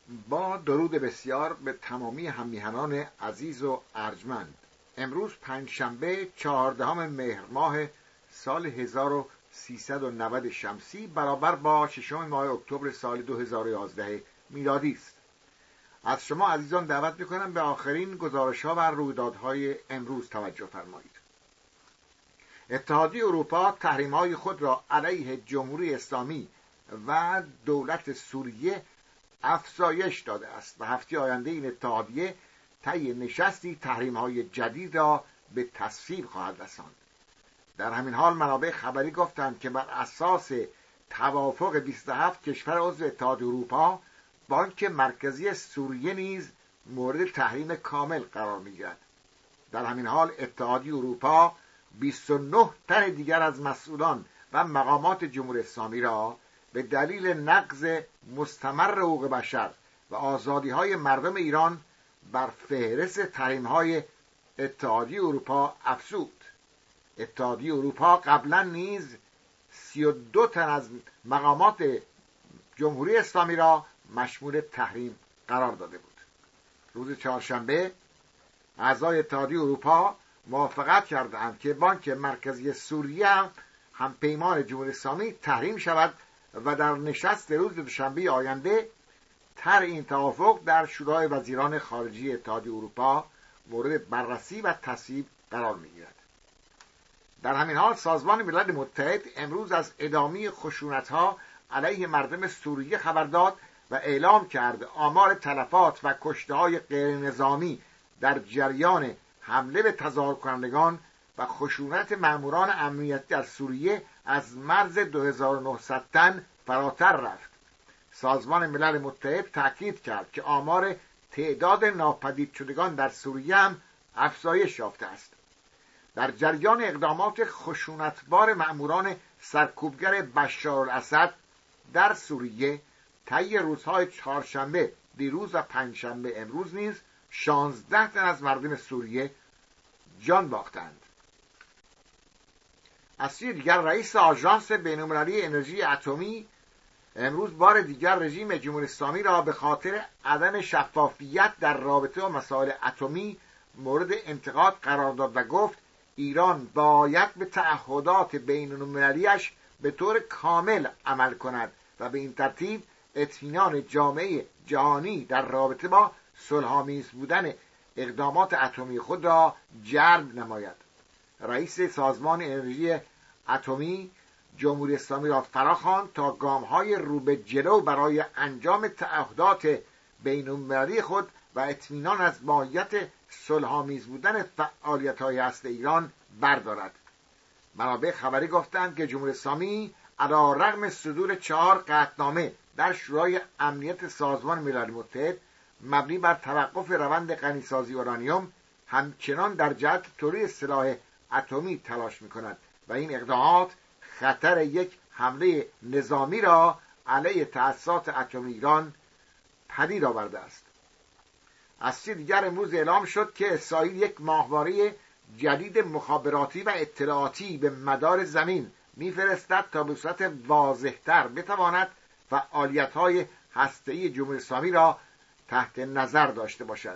با درود بسیار به تمامی هم‌میهنان عزیز و ارجمند. امروز پنجشنبه 14 مهر ماه سال 1390 شمسی برابر با 6 ماه اکتبر سال 2011 میلادی است. از شما عزیزان دعوت می‌کنم به آخرین گزارش‌ها و رویدادهای امروز توجه فرمایید. اتحادیه اروپا تحریم‌های خود را علیه جمهوری اسلامی و دولت سوریه افزایش داده است و هفته آینده این اتحادیه طی نشستی تحریم‌های جدید را به تصویب خواهد رساند. در همین حال منابع خبری گفتند که بر اساس توافق 27 کشور عضو اتحادیه اروپا، بانک مرکزی سوریه نیز مورد تحریم کامل قرار می‌گیرد. در همین حال اتحادیه اروپا 29 تن دیگر از مسئولان و مقامات جمهوری اسلامی را به دلیل نقض مستمر حقوق بشر و آزادی‌های مردم ایران بر فهرست تحریم‌های اتحادیه اروپا افزود. اتحادیه اروپا قبلا نیز 32 تن از مقامات جمهوری اسلامی را مشمول تحریم قرار داده بود. روز چهارشنبه اعضای اتحادیه اروپا موافقت کردند که بانک مرکزی سوریه هم پیمان جمهوری اسلامی تحریم شود و در نشست روز دوشنبه آینده طرح این توافق در شورای وزیران خارجه اتحادیه اروپا مورد بررسی و تصویب قرار می‌گیرد. در همین حال سازمان ملل متحد امروز از ادامه خشونت‌ها علیه مردم سوریه خبر داد و اعلام کرد آمار تلفات و کشته‌های غیر نظامی در جریان حمله به تظاهرکنندگان و خشونت ماموران امنیتی در سوریه از مرز 2900 تن فراتر رفت. سازمان ملل متحد تاکید کرد که آمار تعداد ناپدید شدگان در سوریه هم افزایش یافته است. در جریان اقدامات خشونتبار ماموران سرکوبگر بشار الاسد در سوریه طی روزهای چهارشنبه دیروز و پنجشنبه امروز نیز 16 تن از مردم سوریه جان باختند. از سوی دیگر رئیس آژانس بین‌المللی انرژی اتمی امروز بار دیگر رژیم جمهوری اسلامی را به خاطر عدم شفافیت در رابطه با مسائل اتمی مورد انتقاد قرار داد و گفت ایران باید به تعهدات بین‌المللی‌اش به طور کامل عمل کند و به این ترتیب اطمینان جامعه جهانی در رابطه با صلح‌آمیز بودن اقدامات اتمی خود را جلب نماید. رئیس سازمان انرژی اتمی جمهوری اسلامی را فراخواند تا گام‌های رو به جلو برای انجام تعهدات بین‌المللی خود و اطمینان از ماهیت صلح‌آمیز بودن فعالیت‌های هسته ایران بردارد. منابع خبری گفتند که جمهوری اسلامی علی‌رغم صدور 4 قطعنامه در شورای امنیت سازمان ملل متحد مبنی بر توقف روند غنیسازی اورانیوم همچنان در جهت تولید سلاح اتمی تلاش می‌کند و این اقدامات خطر یک حمله نظامی را علیه تأسیسات اتمی ایران پدید آورده است. از سوی دیگر امروز اعلام شد که اسرائیل یک ماهواره جدید مخابراتی و اطلاعاتی به مدار زمین می‌فرستد تا به صورت واضح‌تر بتواند فعالیت‌های هسته‌ای جمهوری اسلامی را تحت نظر داشته باشد.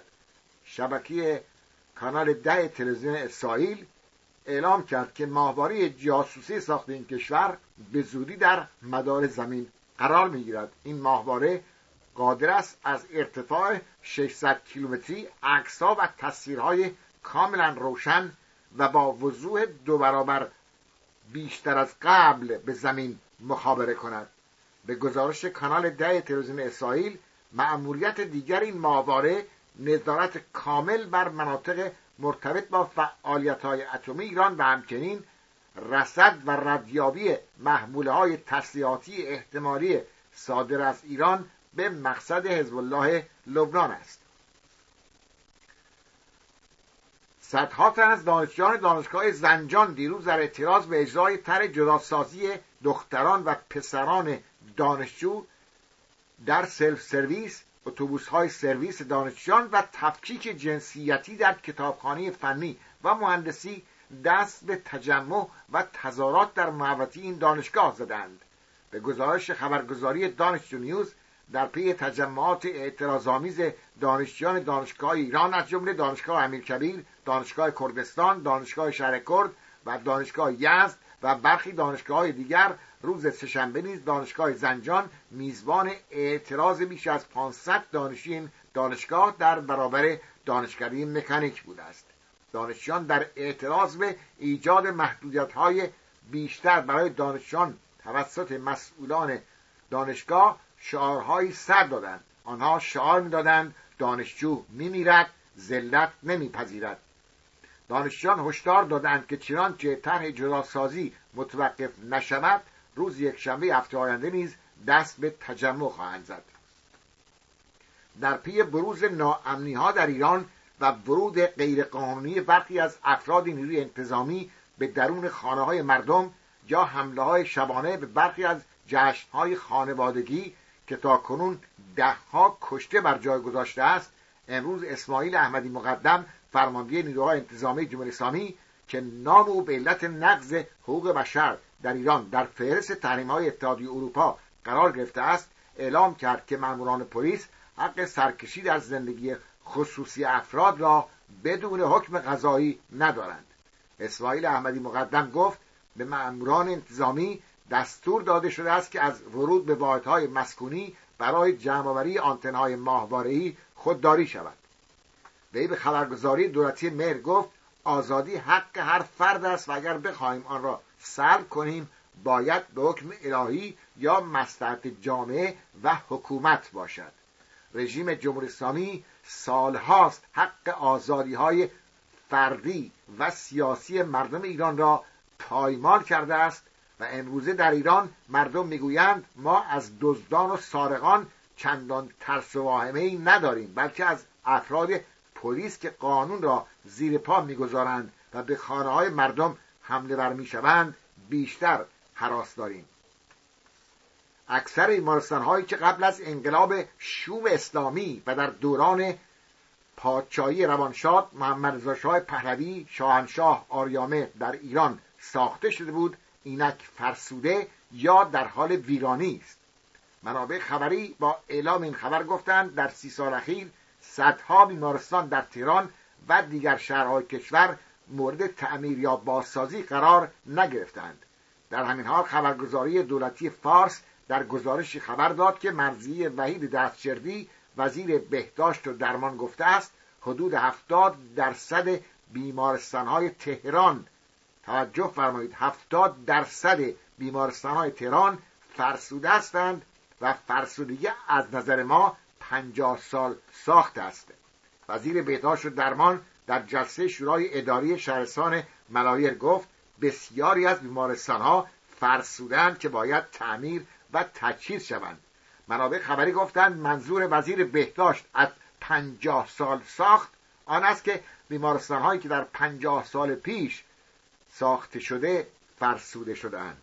شبکه کانال 10 تلویزیون اسرائیل اعلام کرد که ماهواره جاسوسی ساخت این کشور به زودی در مدار زمین قرار می‌گیرد. این ماهواره قادر است از ارتفاع 600 کیلومتری عکس‌ها و تصویرهای کاملا روشن و با وضوح 2 برابر بیشتر از قبل به زمین مخابره کند. به گزارش کانال 10 تلویزیون اسرائیل، مأموریت دیگر این ماهواره نظارت کامل بر مناطق مرتبط با فعالیت‌های اتمی ایران و همچنین رصد و ردیابی محموله‌های تسلیحاتی احتمالی صادر از ایران به مقصد حزب الله لبنان است. صدها تن از دانشجویان دانشگاه زنجان دیروز در اعتراض به اجرای طرح جداسازی دختران و پسران دانشجو در سلف سرویس، اتوبوس‌های سرویس دانشجویان و تفکیک جنسیتی در کتابخانه فنی و مهندسی دست به تجمع و تظاهرات در محوطه این دانشگاه زدند. به گزارش خبرگزاری دانشجو نیوز، در پی تجمعات اعتراض‌آمیز دانشجویان دانشگاه ایران از جمله دانشگاه امیرکبیر، دانشگاه کردستان، دانشگاه شهر کرد و دانشگاه یزد و برخی دانشگاه‌های دیگر، روز سه‌شنبه نیز دانشگاه زنجان میزبان اعتراض بیش از 500 دانشجوی این دانشگاه در برابر دانشکده مکانیک بوده است. دانشجویان در اعتراض به ایجاد محدودیت‌های بیشتر برای دانشجویان توسط مسئولان دانشگاه شعارهایی سر دادند. آنها شعار می‌دادند دانشجو می‌میرد، ذلت نمی‌پذیرد. دانشجویان هشدار دادند که چنانچه طرح جداسازی متوقف نشود، روز یکشنبه هفته آینده نیز دست به تجمع خواهند زد. در پی بروز ناامنی‌ها در ایران و ورود غیرقانونی برخی از افراد نیروی انتظامی به درون خانه‌های مردم یا حمله‌های شبانه به برخی از جشن‌های خانوادگی که تاکنون ده‌ها کشته بر جای گذاشته است، امروز اسماعیل احمدی مقدم فرمانده نیروهای انتظامی جمهوری اسلامی که نام او به علت نقض حقوق بشر در ایران در فهرست تحریم‌های اتحادیه اروپا قرار گرفته است، اعلام کرد که ماموران پلیس حق سرکشی در زندگی خصوصی افراد را بدون حکم قضایی ندارند. اسماعیل احمدی مقدم گفت به ماموران انتظامی دستور داده شده است که از ورود به واحدهای مسکونی برای جمع‌آوری آنتن‌های ماهواره‌ای خودداری شود. وی به خبرگزاری دولتی مهر گفت آزادی حق هر فرد است و اگر بخواهیم آن را سلب کنیم باید به حکم الهی یا مصلحت جامعه و حکومت باشد. رژیم جمهوری اسلامی سالهاست حق آزادی‌های فردی و سیاسی مردم ایران را پایمال کرده است و امروزه در ایران مردم میگویند ما از دزدان و سارقان چندان ترس و واهمه‌ای نداریم، بلکه از افراد پلیس که قانون را زیر پا میگذارند و به خانه‌های مردم حمله ور میشوند بیشتر هراس داریم. اکثر بیمارستان‌هایی که قبل از انقلاب شوم اسلامی و در دوران پادشاهی روانشاد محمد رضا شاه پهلوی شاهنشاه آریامه در ایران ساخته شده بود، اینک فرسوده یا در حال ویرانی است. منابع خبری با اعلام این خبر گفتند در 30 سال اخیر صدها بیمارستان در تهران و دیگر شهرهای کشور مورد تعمیر یا بازسازی قرار نگرفتند. در همین حال خبرگزاری دولتی فارس در گزارشی خبر داد که مرضیه وحید دستجردی وزیر بهداشت و درمان گفته است حدود 70% بیمارستان‌های تهران، توجه فرمایید 70% بیمارستان‌های تهران فرسوده هستند و فرسودگی از نظر ما 50 سال ساخته است. وزیر بهداشت و درمان در جلسه شورای اداری شهرستان ملایر گفت بسیاری از بیمارستان‌ها فرسودند که باید تعمیر و تجهیز شوند. منابع خبری گفتند منظور وزیر بهداشت از 50 سال ساخت آن است که بیمارستان‌هایی که در 50 سال پیش ساخته شده فرسوده شده‌اند.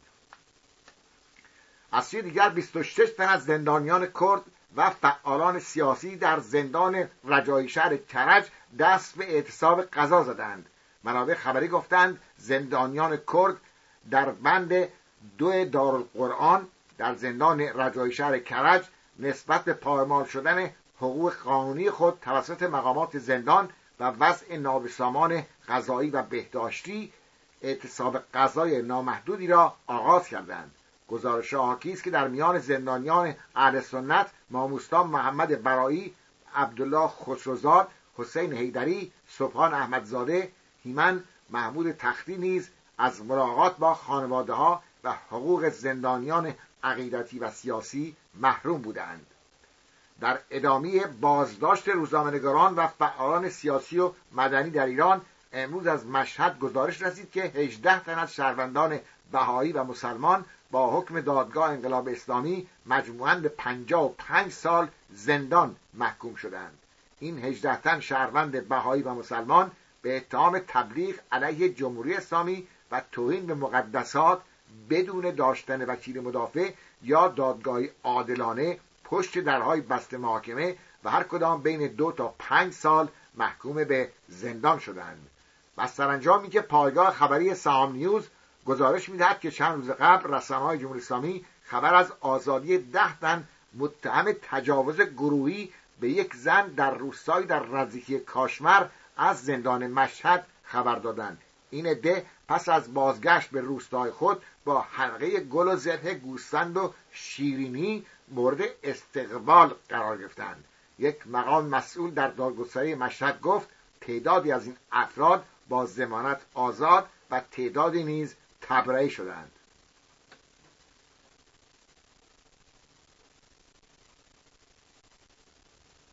از سوی دیگر 26 تن از زندانیان کرد و فعالان سیاسی در زندان رجایی شهر کرج دست به اعتصاب قضا زدند. منابع خبری گفتند زندانیان کرد در بند 2 دارالقرآن در زندان رجایی شهر کرج نسبت به پایمال شدن حقوق قانونی خود توسط مقامات زندان و وضع نابسامان قضایی و بهداشتی اعتصاب قضای نامحدودی را آغاز کردند. گزارش حاکی است که در میان زندانیان اهل سنت ماموستان محمد برایی، عبدالله خسروزاد، حسین حیدری، سبحان احمدزاده، هیمن محمود تختی نیز از ملاقات با خانواده‌ها و حقوق زندانیان عقیدتی و سیاسی محروم بودند. در ادامه بازداشت روزنامه‌نگاران و فعالان سیاسی و مدنی در ایران امروز از مشهد گزارش رسید که 18 تن از شهروندان بهایی و مسلمان با حکم دادگاه انقلاب اسلامی مجموعاً به 55 سال زندان محکوم شدند. این 18 تن شهروند بهایی و مسلمان به اتهام تبلیغ علیه جمهوری اسلامی و توهین به مقدسات بدون داشتن وکیل مدافع یا دادگاهی عادلانه پشت درهای بسته محاکمه و هر کدام بین 2 تا 5 سال محکوم به زندان شدند. و سرانجامی که پایگاه خبری سهام نیوز گزارش می‌دهد که چند روز قبل رسانه‌های جمهوری اسلامی خبر از آزادی 10 تن متهم تجاوز گروهی به یک زن در روستایی در نزدیکی کاشمر از زندان مشهد خبر دادند. این عده پس از بازگشت به روستای خود با حلقه گل و ذبح گوسفند و شیرینی مورد استقبال قرار گرفتند. یک مقام مسئول در دادگستری مشهد گفت تعدادی از این افراد با ضمانت آزاد و تعدادی نیز تبرئه شدند.